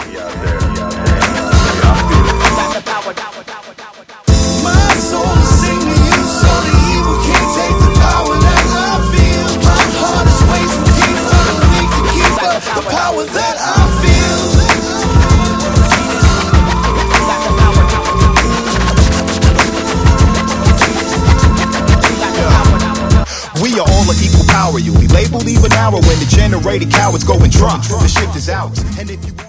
My soul is singing to you, so the evil can't take the power that I feel. My heart is way too deep for the weak to keep up the power that I feel. We are all of equal power. You'll be labeled even hour when the generated cowards go and drop. The shift is out. And if you